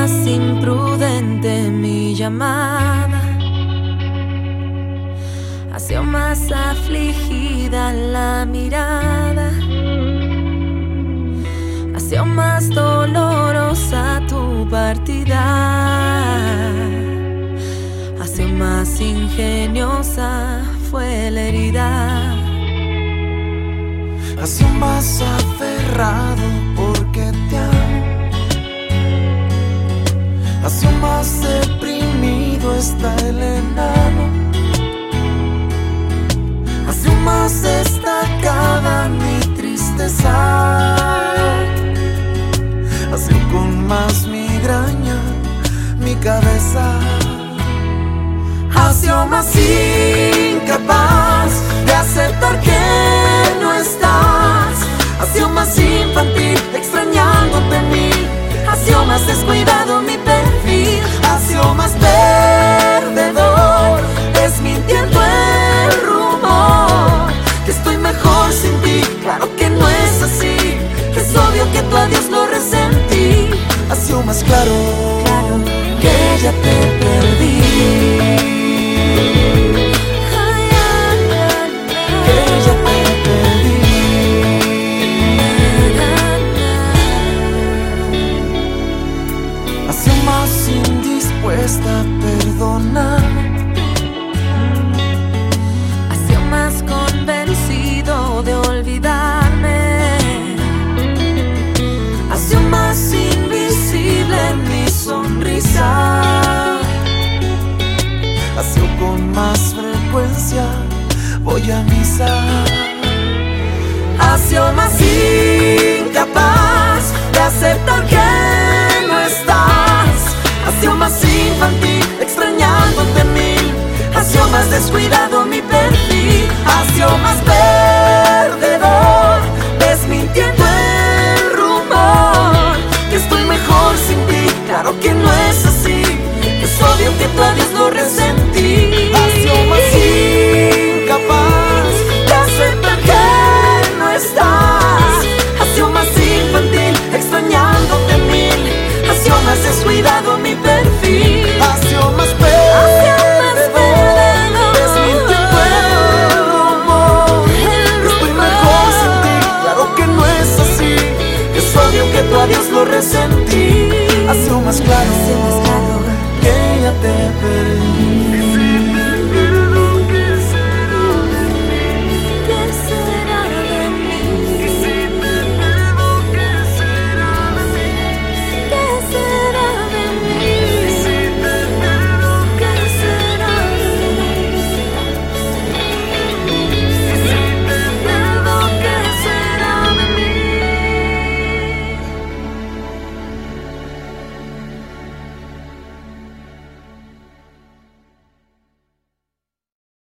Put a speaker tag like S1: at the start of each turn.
S1: más imprudente mi llamada, ha sido más afligida la mirada, ha sido más dolorosa tu partida, ha sido más ingeniosa fue la herida.
S2: Ha sido más aferrado porque te amo, ha sido más deprimido está el enano, ha sido más destacada mi tristeza, ha sido con más migraña mi cabeza, ha sido más incapaz de aceptar que no estás, ha sido más infantil extrañándote a mí, ha sido más descuidado mi perfil, ha sido más perdedor desmintiendo el rumor que estoy mejor sin ti. Claro que no es así, es obvio que tu adiós lo resentí, ha sido más claro que ya te perdí. Indispuesta a perdonar,
S1: ha sido más convencido de olvidarme,
S2: ha sido más invisible en mi sonrisa, ha sido con más frecuencia voy a misa, ha sido más incapaz de aceptar que no estás, ha sido más infantil extrañándote a mí, ha sido más descuidado mi perfil, ha sido más perdedor desmintiendo el rumor que estoy mejor sin ti. Claro que no es así, es obvio que tu adiós lo resentí, ha sido más incapaz de aceptar que no estás, ha sido más infantil extrañándote a mí, ha sido más descuidado mi perfil, ha sido más perdedor desmintiendo el rumor estoy mejor sin ti. Claro que no es así, es obvio que tu adiós lo resentí.